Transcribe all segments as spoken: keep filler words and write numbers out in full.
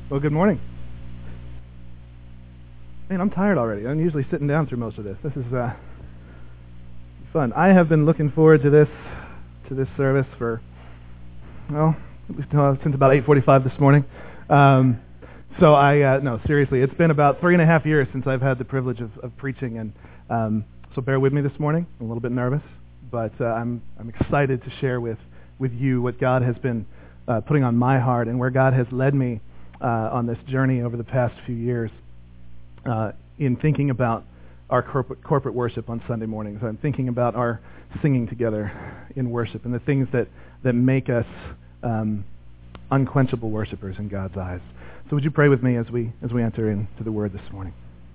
Well, good morning. Man, I'm tired already. I'm usually sitting down through most of this. This is uh, fun. I have been looking forward to this to this service for, well, at least uh, since about eight forty-five this morning. Um, so I, uh, no, seriously, it's been about three and a half years since I've had the privilege of, of preaching, and um, so bear with me this morning. I'm a little bit nervous, but uh, I'm I'm excited to share with, with you what God has been uh, putting on my heart and where God has led me uh, on this journey over the past few years. Uh, in thinking about our corporate, corporate worship on Sunday mornings. I'm thinking about our singing together in worship and the things that, that make us um, unquenchable worshipers in God's eyes. So would you pray with me as we as we enter into the Word this morning?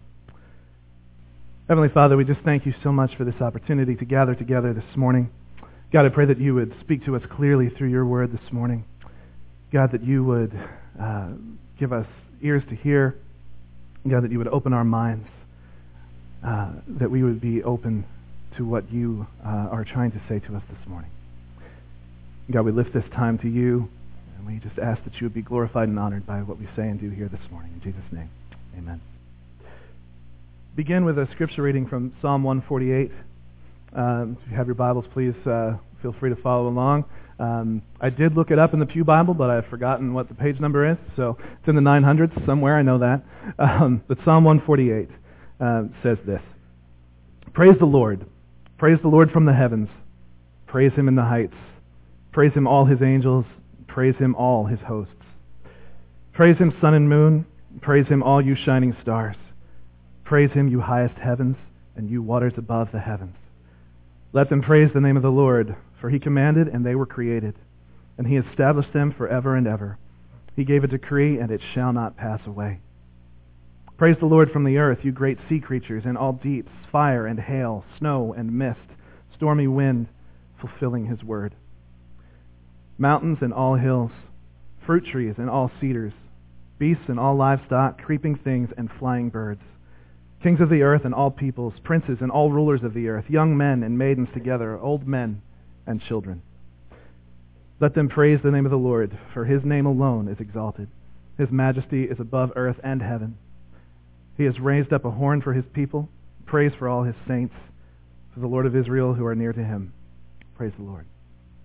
Heavenly Father, we just thank you so much for this opportunity to gather together this morning. God, I pray that you would speak to us clearly through your Word this morning. God, that you would uh, give us ears to hear. God, that you would open our minds, uh, that we would be open to what you uh, are trying to say to us this morning. God, we lift this time to you, and we just ask that you would be glorified and honored by what we say and do here this morning. In Jesus' name, amen. Begin with a scripture reading from Psalm one forty-eight. Um, if you have your Bibles, please uh, feel free to follow along. Um, I did look it up in the Pew Bible, but I've forgotten what the page number is, so it's in the nine hundreds somewhere, I know that. Um, but Psalm one forty-eight uh, says this: Praise the Lord. Praise the Lord from the heavens. Praise him in the heights. Praise him all his angels. Praise him all his hosts. Praise him sun and moon. Praise him all you shining stars. Praise him you highest heavens and you waters above the heavens. Let them praise the name of the Lord, for he commanded, and they were created, and he established them forever and ever. He gave a decree, and it shall not pass away. Praise the Lord from the earth, you great sea creatures, and all deeps, fire and hail, snow and mist, stormy wind, fulfilling his word. Mountains and all hills, fruit trees and all cedars, beasts and all livestock, creeping things and flying birds, kings of the earth and all peoples, princes and all rulers of the earth, young men and maidens together, old men and children. Let them praise the name of the Lord, for his name alone is exalted. His majesty is above earth and heaven. He has raised up a horn for his people, praise for all his saints, for the Lord of Israel who are near to him. Praise the Lord.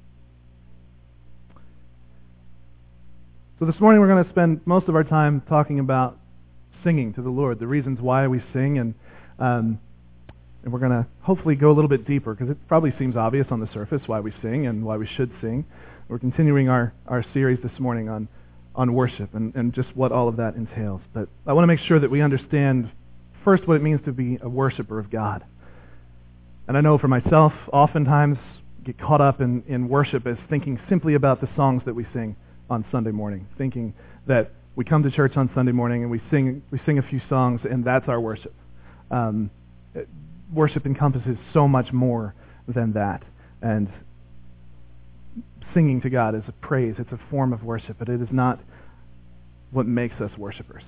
So this morning we're going to spend most of our time talking about singing to the Lord, the reasons why we sing, and um, and we're going to hopefully go a little bit deeper, because it probably seems obvious on the surface why we sing and why we should sing. We're continuing our, our series this morning on, on worship and, and just what all of that entails. But I want to make sure that we understand first what it means to be a worshiper of God. And I know for myself, oftentimes get caught up in, in worship as thinking simply about the songs that we sing on Sunday morning, thinking that we come to church on Sunday morning and we sing we sing a few songs and that's our worship. Um, it, worship encompasses so much more than that. And singing to God is a praise. It's a form of worship, but it is not what makes us worshipers.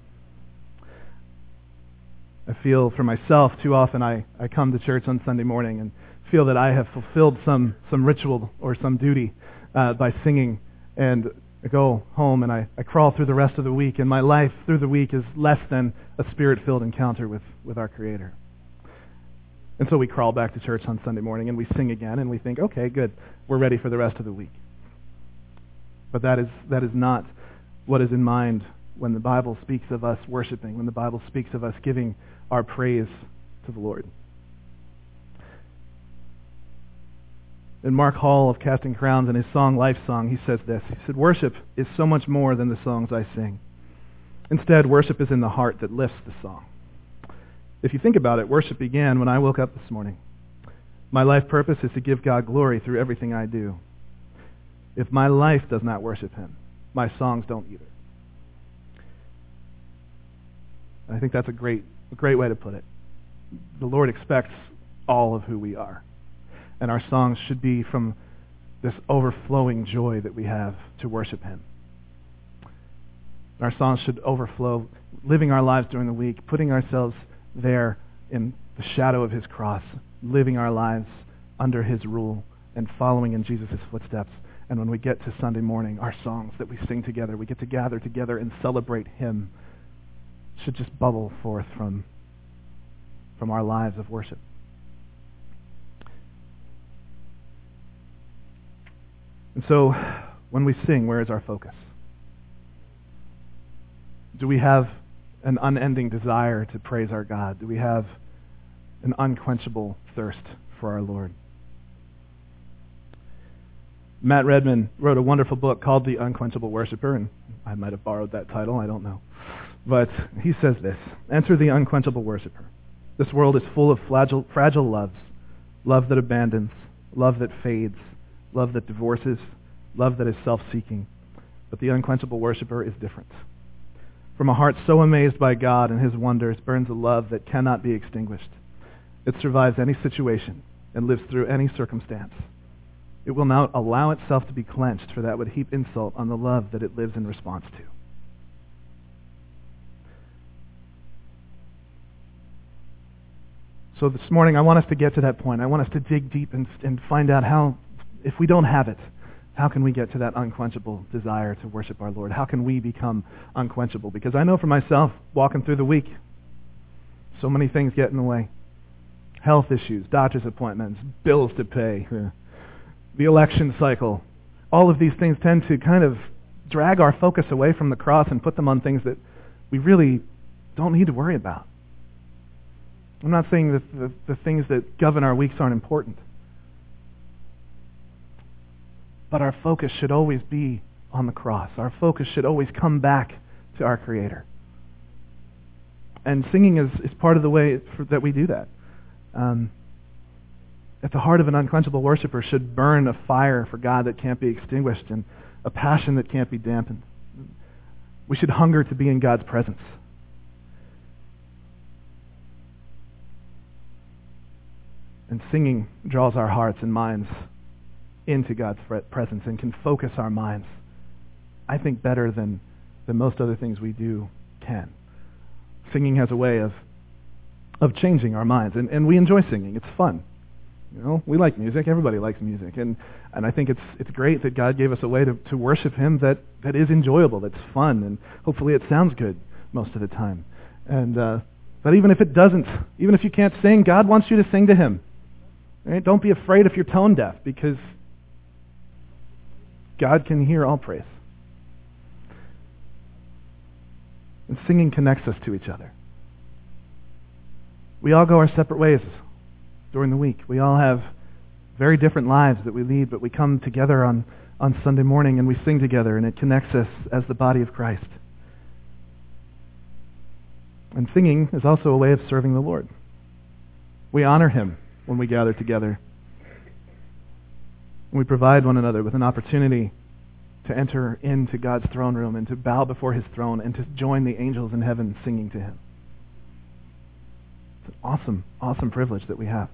I feel for myself, too often I, I come to church on Sunday morning and feel that I have fulfilled some, some ritual or some duty uh, by singing, and I go home and I, I crawl through the rest of the week, and my life through the week is less than a spirit-filled encounter with, with our Creator. And so we crawl back to church on Sunday morning and we sing again and we think, okay, good, we're ready for the rest of the week. But that is that is not what is in mind when the Bible speaks of us worshiping, when the Bible speaks of us giving our praise to the Lord. In Mark Hall of Casting Crowns, in his song, Life Song, he says this. He said, worship is so much more than the songs I sing. Instead, worship is in the heart that lifts the song. If you think about it, worship began when I woke up this morning. My life purpose is to give God glory through everything I do. If my life does not worship him, my songs don't either. I think that's a great, a great way to put it. The Lord expects all of who we are. And our songs should be from this overflowing joy that we have to worship him. Our songs should overflow, living our lives during the week, putting ourselves there in the shadow of his cross, living our lives under his rule, and following in Jesus' footsteps. And when we get to Sunday morning, our songs that we sing together, we get to gather together and celebrate Him, should just bubble forth from, from our lives of worship. And so, when we sing, where is our focus? Do we have an unending desire to praise our God? Do we have an unquenchable thirst for our Lord? Matt Redman wrote a wonderful book called The Unquenchable Worshipper, and I might have borrowed that title, I don't know. But he says this: enter the unquenchable worshiper. This world is full of fragile, fragile loves. Love that abandons, love that fades, love that divorces, love that is self-seeking. But the unquenchable worshiper is different. From a heart so amazed by God and His wonders burns a love that cannot be extinguished. It survives any situation and lives through any circumstance. It will not allow itself to be quenched, for that would heap insult on the love that it lives in response to. So this morning I want us to get to that point. I want us to dig deep and, and find out how, if we don't have it, how can we get to that unquenchable desire to worship our Lord? How can we become unquenchable? Because I know for myself, walking through the week, so many things get in the way. Health issues, doctor's appointments, bills to pay, the election cycle. All of these things tend to kind of drag our focus away from the cross and put them on things that we really don't need to worry about. I'm not saying that the, the things that govern our weeks aren't important. But our focus should always be on the cross. Our focus should always come back to our Creator. And singing is, is part of the way for, that we do that. Um, at the heart of an unquenchable worshiper should burn a fire for God that can't be extinguished and a passion that can't be dampened. We should hunger to be in God's presence. And singing draws our hearts and minds into God's presence and can focus our minds, I think, better than, than most other things we do can. Singing has a way of of changing our minds, and, and we enjoy singing. It's fun. You know, we like music. Everybody likes music, and, and I think it's it's great that God gave us a way to, to worship Him that, that is enjoyable, that's fun, and hopefully it sounds good most of the time. And uh, but even if it doesn't, even if you can't sing, God wants you to sing to Him. Right? Don't be afraid if you're tone deaf, because God can hear all praise. And singing connects us to each other. We all go our separate ways during the week. We all have very different lives that we lead, but we come together on, on Sunday morning and we sing together, and it connects us as the body of Christ. And singing is also a way of serving the Lord. We honor Him when we gather together. And we provide one another with an opportunity to enter into God's throne room and to bow before His throne and to join the angels in heaven singing to Him. It's an awesome, awesome privilege that we have.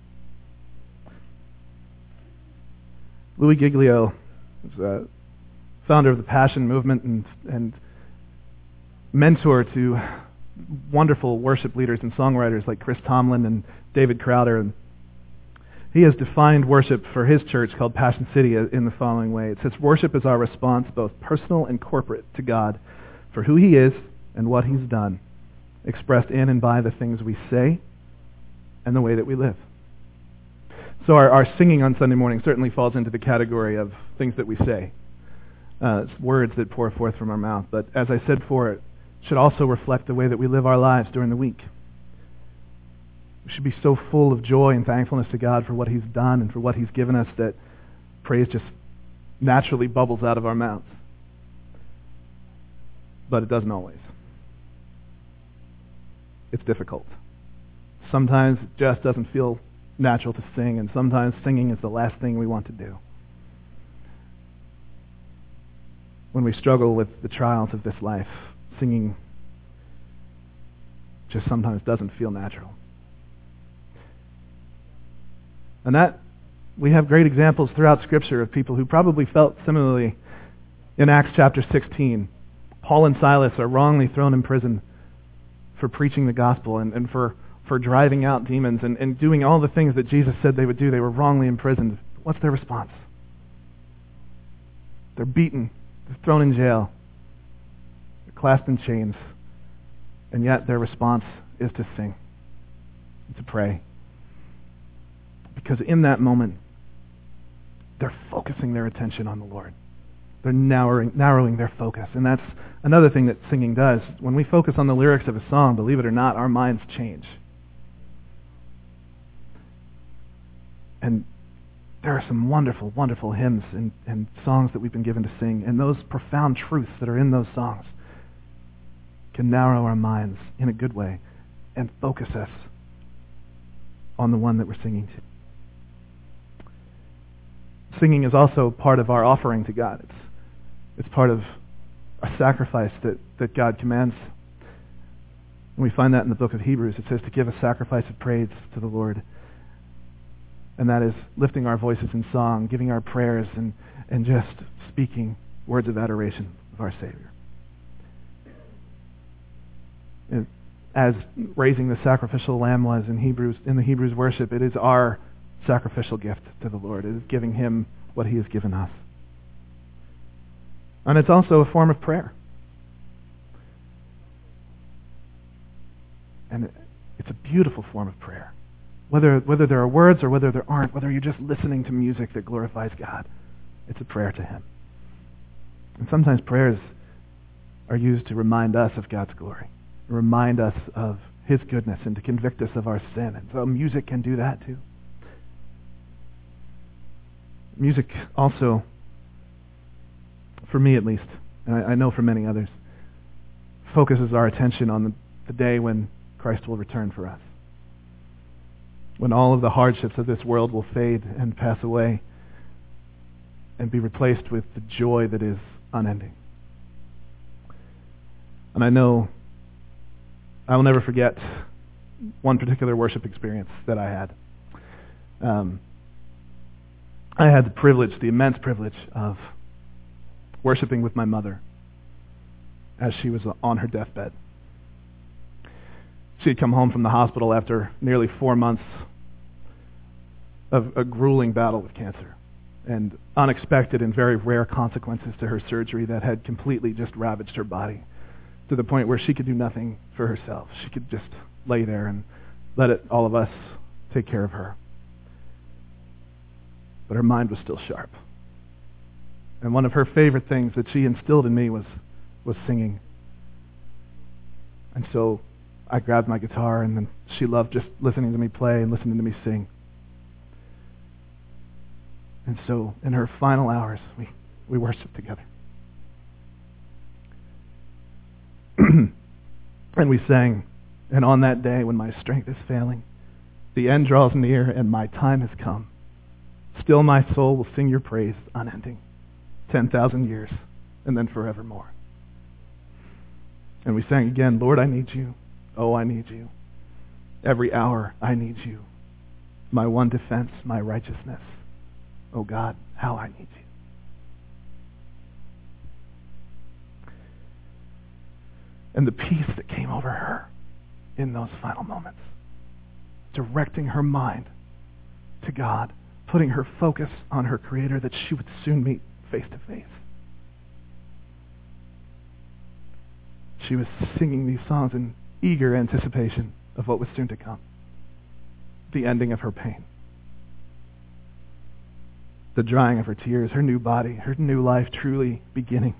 Louis Giglio is a founder of the Passion Movement and, and mentor to wonderful worship leaders and songwriters like Chris Tomlin and David Crowder. And he has defined worship for his church called Passion City in the following way. It says, worship is our response, both personal and corporate, to God for who He is and what He's done, expressed in and by the things we say and the way that we live. So our, our singing on Sunday morning certainly falls into the category of things that we say. Uh, it's words that pour forth from our mouth. But as I said before, it should also reflect the way that we live our lives during the week. We should be so full of joy and thankfulness to God for what He's done and for what He's given us that praise just naturally bubbles out of our mouths. But it doesn't always. It's difficult. Sometimes it just doesn't feel natural to sing, and sometimes singing is the last thing we want to do. When we struggle with the trials of this life, singing just sometimes doesn't feel natural. And that, we have great examples throughout Scripture of people who probably felt similarly. In Acts chapter sixteen, Paul and Silas are wrongly thrown in prison for preaching the gospel and, and for, for driving out demons and, and doing all the things that Jesus said they would do. They were wrongly imprisoned. What's their response? They're beaten. They're thrown in jail. They're clasped in chains. And yet their response is to sing, to pray. Because in that moment, they're focusing their attention on the Lord. They're narrowing, narrowing their focus. And that's another thing that singing does. When we focus on the lyrics of a song, believe it or not, our minds change. And there are some wonderful, wonderful hymns and, and songs that we've been given to sing. And those profound truths that are in those songs can narrow our minds in a good way and focus us on the one that we're singing to. Singing is also part of our offering to God. It's, it's part of a sacrifice that, that God commands. And we find that in the book of Hebrews. It says to give a sacrifice of praise to the Lord. And that is lifting our voices in song, giving our prayers, and, and just speaking words of adoration of our Savior. And as raising the sacrificial lamb was in Hebrews, in the Hebrews worship, it is our sacrificial gift to the Lord. It is giving Him what He has given us. And it's also a form of prayer. And it's a beautiful form of prayer. Whether, whether there are words or whether there aren't, whether you're just listening to music that glorifies God, it's a prayer to Him. And sometimes prayers are used to remind us of God's glory, to remind us of His goodness, and to convict us of our sin. And so music can do that too. Music also, for me at least, and I, I know for many others, focuses our attention on the, the day when Christ will return for us. When all of the hardships of this world will fade and pass away and be replaced with the joy that is unending. And I know I will never forget one particular worship experience that I had. Um, I had the privilege, the immense privilege of worshiping with my mother as she was on her deathbed. She had come home from the hospital after nearly four months of a grueling battle with cancer and unexpected and very rare consequences to her surgery that had completely just ravaged her body to the point where she could do nothing for herself. She could just lay there and let it, all of us take care of her. But her mind was still sharp. And one of her favorite things that she instilled in me was, was singing. And so I grabbed my guitar, and then she loved just listening to me play and listening to me sing. And so in her final hours, we, we worshiped together. And we sang, and on that day when my strength is failing, the end draws near and my time has come. Still my soul will sing your praise unending, ten thousand years, and then forevermore. And we sang again, Lord, I need you. Oh, I need you. Every hour I need you. My one defense, my righteousness. Oh God, how I need you. And the peace that came over her in those final moments, directing her mind to God, putting her focus on her Creator that she would soon meet face to face. She was singing these songs in eager anticipation of what was soon to come, the ending of her pain, the drying of her tears, her new body, her new life truly beginning,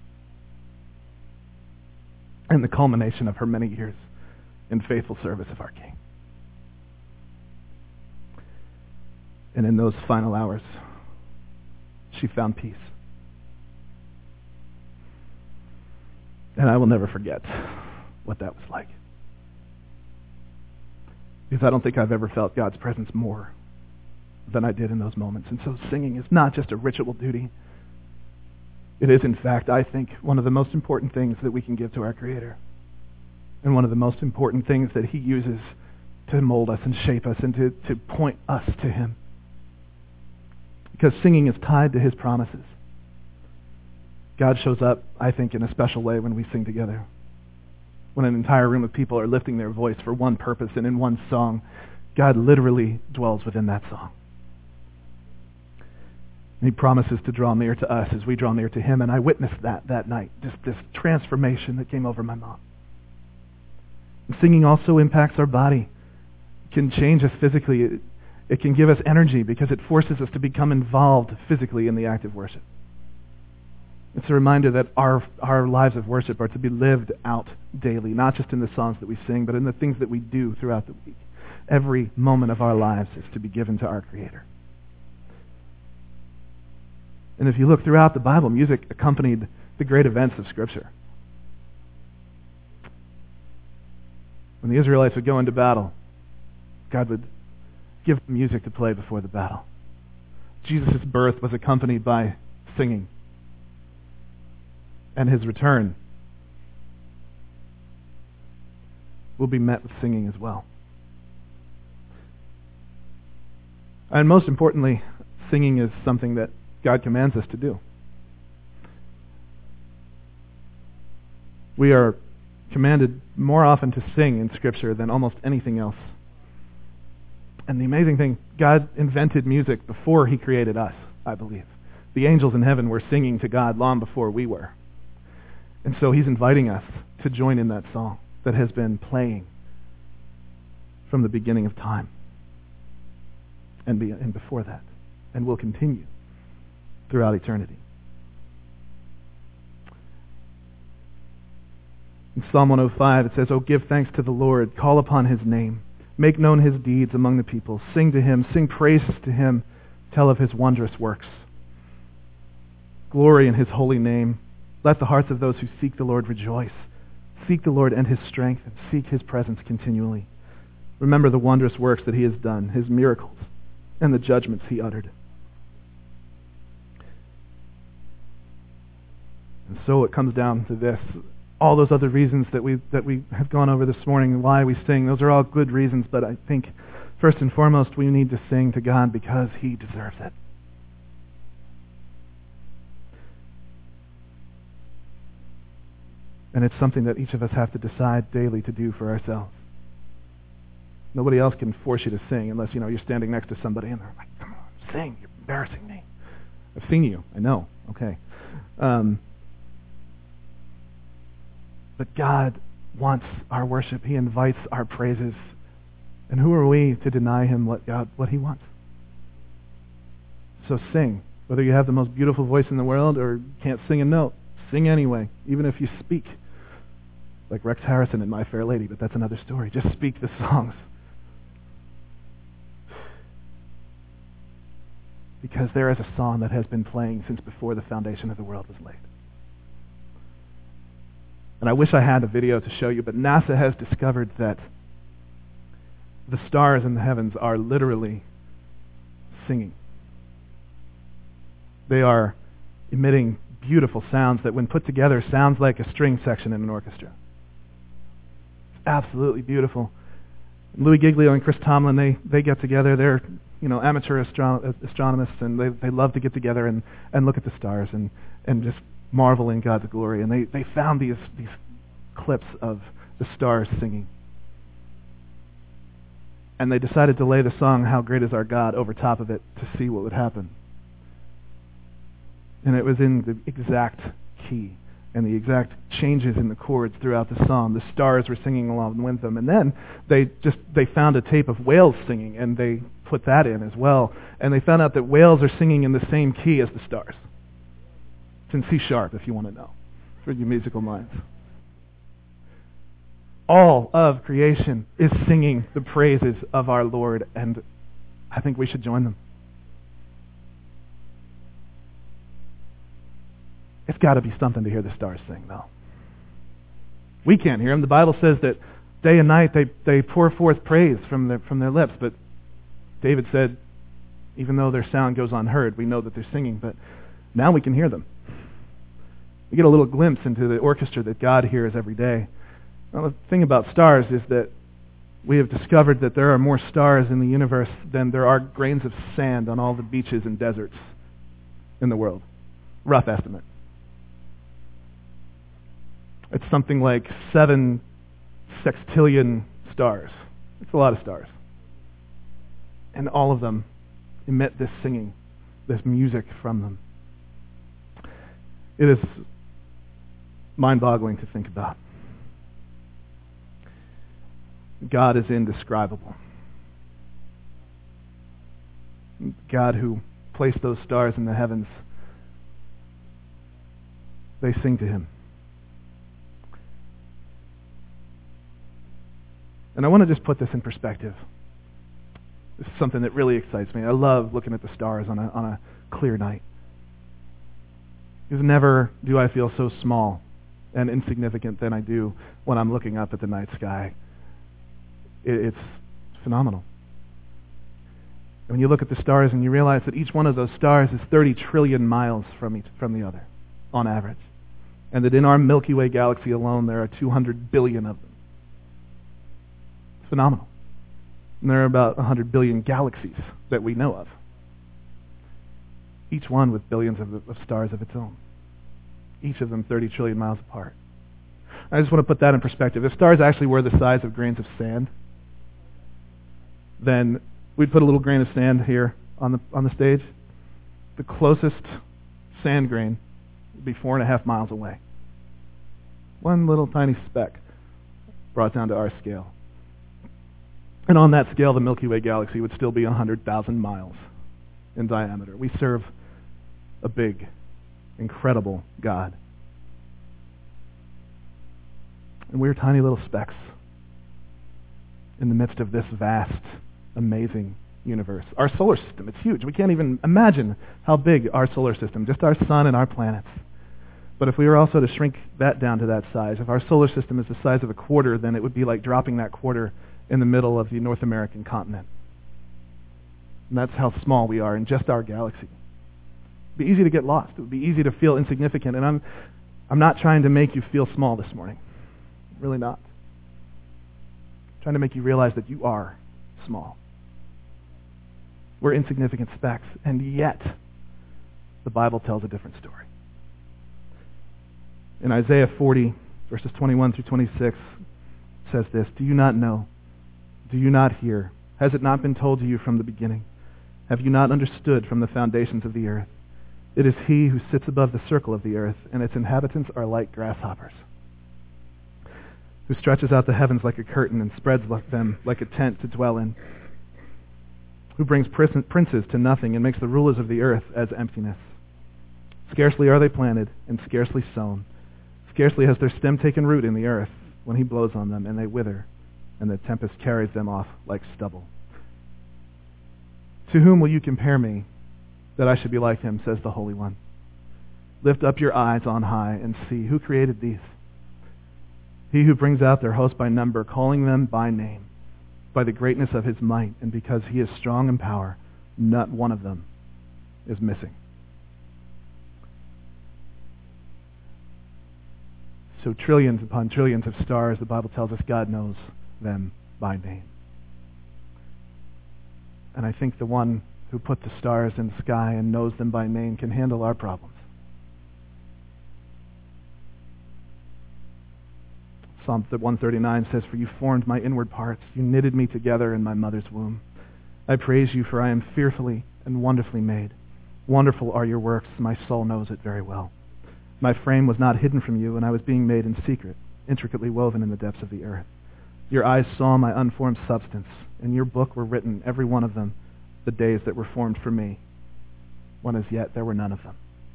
and the culmination of her many years in faithful service of our King. And in those final hours, she found peace. And I will never forget what that was like. Because I don't think I've ever felt God's presence more than I did in those moments. And so singing is not just a ritual duty. It is, in fact, I think, one of the most important things that we can give to our Creator. And one of the most important things that He uses to mold us and shape us and to, to point us to Him. Because singing is tied to His promises. God shows up, I think, in a special way when we sing together. When an entire room of people are lifting their voice for one purpose and in one song, God literally dwells within that song. And he promises to draw near to us as we draw near to him. And I witnessed that that night, just this transformation that came over my mom. And singing also impacts our body. It can change us physically. It, it can give us energy because it forces us to become involved physically in the act of worship. It's a reminder that our our lives of worship are to be lived out daily, not just in the songs that we sing, but in the things that we do throughout the week. Every moment of our lives is to be given to our Creator. And if you look throughout the Bible, music accompanied the great events of Scripture. When the Israelites would go into battle, God would give them music to play before the battle. Jesus' birth was accompanied by singing. And his return will be met with singing as well. And most importantly, singing is something that God commands us to do. We are commanded more often to sing in Scripture than almost anything else. And the amazing thing, God invented music before he created us, I believe. The angels in heaven were singing to God long before we were. And so he's inviting us to join in that song that has been playing from the beginning of time and, be, and before that, and will continue throughout eternity. In Psalm one oh five it says, "Oh, give thanks to the Lord, call upon his name, make known his deeds among the people, sing to him, sing praises to him, tell of his wondrous works. Glory in his holy name. Let the hearts of those who seek the Lord rejoice. Seek the Lord and his strength, and seek his presence continually. Remember the wondrous works that he has done, his miracles, and the judgments he uttered." And so it comes down to this. All those other reasons that we that we have gone over this morning and why we sing, those are all good reasons, but I think first and foremost we need to sing to God because he deserves it. And it's something that each of us have to decide daily to do for ourselves. Nobody else can force you to sing unless, you know, you're standing next to somebody and they're like, "Come on, sing, you're embarrassing me." I've seen you, I know, okay. Um, but God wants our worship. He invites our praises. And who are we to deny him what God, what he wants? So sing. Whether you have the most beautiful voice in the world or can't sing a note, sing anyway, even if you speak. Like Rex Harrison in My Fair Lady, but that's another story. Just speak the songs. Because there is a song that has been playing since before the foundation of the world was laid. And I wish I had a video to show you, but NASA has discovered that the stars in the heavens are literally singing. They are emitting beautiful sounds that when put together sounds like a string section in an orchestra. It's absolutely beautiful. Louis Giglio and Chris Tomlin, they, they get together. They're, you know, amateur astro- astronomists, and they, they love to get together and, and look at the stars and, and just marvel in God's glory. And they, they found these, these clips of the stars singing. And they decided to lay the song, "How Great Is Our God," over top of it to see what would happen. And it was in the exact key and the exact changes in the chords throughout the song. The stars were singing along with them. And then they just they found a tape of whales singing, and they put that in as well. And they found out that whales are singing in the same key as the stars. It's in C sharp, if you want to know, for your musical minds. All of creation is singing the praises of our Lord, and I think we should join them. It's got to be something to hear the stars sing, though. We can't hear them. The Bible says that day and night they, they pour forth praise from their, from their lips, but David said, even though their sound goes unheard, we know that they're singing, but now we can hear them. We get a little glimpse into the orchestra that God hears every day. Now, the thing about stars is that we have discovered that there are more stars in the universe than there are grains of sand on all the beaches and deserts in the world. Rough estimate. It's something like seven sextillion stars. It's a lot of stars. And all of them emit this singing. this music from them. It is mind-boggling to think about. God is indescribable. God who placed those stars in the heavens, they sing to him. And I want to just put this in perspective. This is something that really excites me. I love looking at the stars on a, on a clear night. Because never do I feel so small and insignificant than I do when I'm looking up at the night sky. It, it's phenomenal. And when you look at the stars and you realize that each one of those stars is thirty trillion miles from each, from the other, on average. And that in our Milky Way galaxy alone there are two hundred billion of them. It's phenomenal. And there are about one hundred billion galaxies that we know of. Each one with billions of, of stars of its own. Each of them thirty trillion miles apart. I just want to put that in perspective. If stars actually were the size of grains of sand, then we'd put a little grain of sand here on the on the stage. The closest sand grain would be four and a half miles away. One little tiny speck brought down to our scale. And on that scale, the Milky Way galaxy would still be one hundred thousand miles in diameter. We serve a big, incredible God. And we're tiny little specks in the midst of this vast, amazing universe. Our solar system, it's huge. We can't even imagine how big our solar system, just our sun and our planets. But if we were also to shrink that down to that size, if our solar system is the size of a quarter, then it would be like dropping that quarter in the middle of the North American continent. And that's how small we are in just our galaxy. It would be easy to get lost. It would be easy to feel insignificant. And I'm, I'm not trying to make you feel small this morning. Really not. I'm trying to make you realize that you are small. We're insignificant specks, and yet the Bible tells a different story. In Isaiah forty, verses twenty-one through twenty-six, it says this, "Do you not know? Do you not hear? Has it not been told to you from the beginning? Have you not understood from the foundations of the earth? It is he who sits above the circle of the earth, and its inhabitants are like grasshoppers, who stretches out the heavens like a curtain and spreads them like a tent to dwell in, who brings princes to nothing and makes the rulers of the earth as emptiness. Scarcely are they planted and scarcely sown. Scarcely has their stem taken root in the earth when he blows on them, and they wither, and the tempest carries them off like stubble. To whom will you compare me, that I should be like him, says the Holy One? Lift up your eyes on high and see who created these. He who brings out their host by number, calling them by name, by the greatness of his might, and because he is strong in power, not one of them is missing." So trillions upon trillions of stars, the Bible tells us God knows them by name. And I think the one who put the stars in the sky and knows them by name can handle our problems. Psalm one thirty-nine says, "For you formed my inward parts. You knitted me together in my mother's womb. I praise you, for I am fearfully and wonderfully made. Wonderful are your works. My soul knows it very well. My frame was not hidden from you, and I was being made in secret, intricately woven in the depths of the earth. Your eyes saw my unformed substance. In your book were written, every one of them, the days that were formed for me, when as yet there were none of them.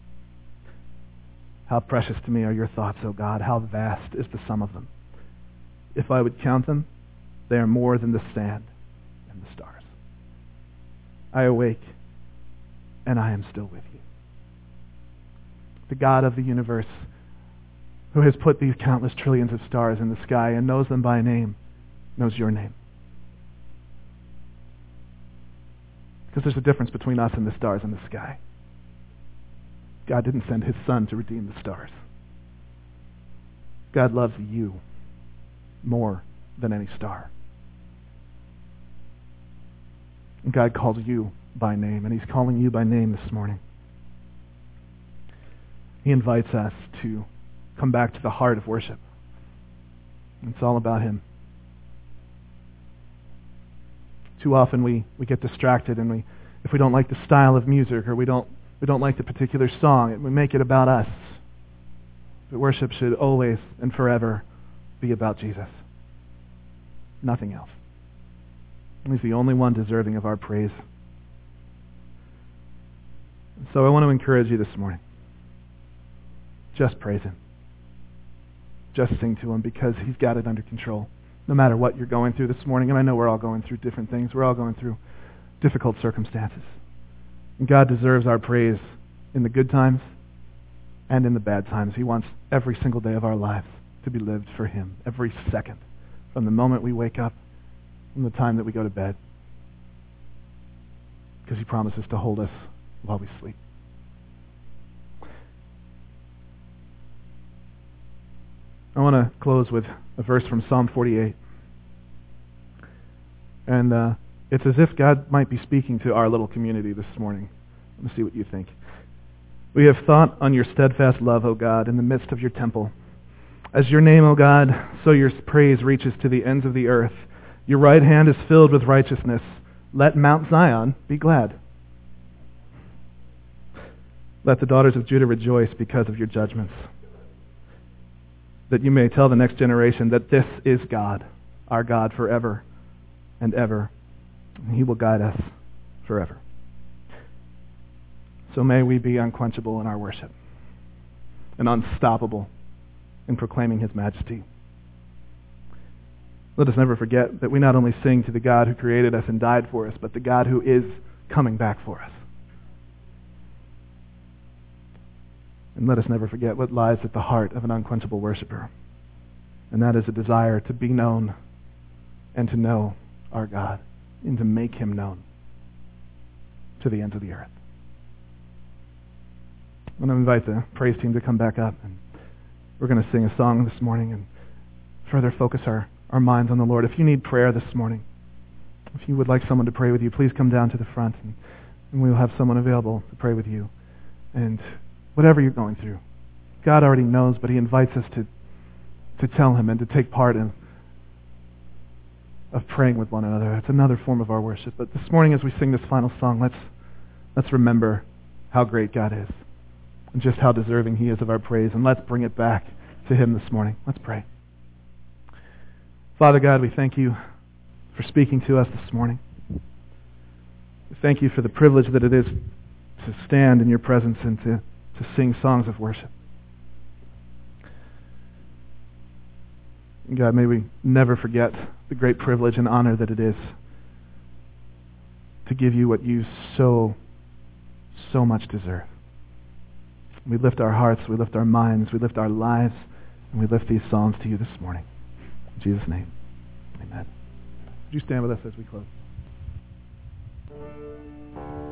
How precious to me are your thoughts, O God. How vast is the sum of them. If I would count them, they are more than the sand and the stars. I awake, and I am still with you." The God of the universe, who has put these countless trillions of stars in the sky and knows them by name, knows your name. Because there's a difference between us and the stars in the sky. God didn't send his Son to redeem the stars. God loves you more than any star. And God calls you by name, and he's calling you by name this morning. He invites us to come back to the heart of worship. It's all about him. Too often we, we get distracted and we if we don't like the style of music or we don't we don't like the particular song, and we make it about us. But worship should always and forever be about Jesus. Nothing else. He's the only one deserving of our praise. So I want to encourage you this morning. Just praise Him. Just sing to Him, because He's got it under control. No matter what you're going through this morning, and I know we're all going through different things. We're all going through difficult circumstances. And God deserves our praise in the good times and in the bad times. He wants every single day of our lives to be lived for Him. Every second. From the moment we wake up, from the time that we go to bed. Because He promises to hold us while we sleep. I want to close with a verse from Psalm forty-eight. And uh, it's as if God might be speaking to our little community this morning. Let me see what you think. We have thought on your steadfast love, O God, in the midst of your temple. As your name, O God, so your praise reaches to the ends of the earth. Your right hand is filled with righteousness. Let Mount Zion be glad. Let the daughters of Judah rejoice because of your judgments, that you may tell the next generation that this is God, our God forever and ever. And He will guide us forever. So may we be unquenchable in our worship and unstoppable in proclaiming His majesty. Let us never forget that we not only sing to the God who created us and died for us, but the God who is coming back for us. And let us never forget what lies at the heart of an unquenchable worshiper. And that is a desire to be known and to know our God and to make Him known to the ends of the earth. I'm going to invite the praise team to come back up. And we're going to sing a song this morning and further focus our, our minds on the Lord. If you need prayer this morning, if you would like someone to pray with you, please come down to the front and, and we will have someone available to pray with you. And whatever you're going through, God already knows, but He invites us to, to tell Him and to take part in of praying with one another. It's another form of our worship. But this morning as we sing this final song, let's let's remember how great God is and just how deserving He is of our praise. And let's bring it back to Him this morning. Let's pray. Father God, we thank You for speaking to us this morning. We thank You for the privilege that it is to stand in Your presence and to to sing songs of worship. And God, may we never forget the great privilege and honor that it is to give You what You so, so much deserve. We lift our hearts, we lift our minds, we lift our lives, and we lift these songs to You this morning. In Jesus' name, amen. Would you stand with us as we close?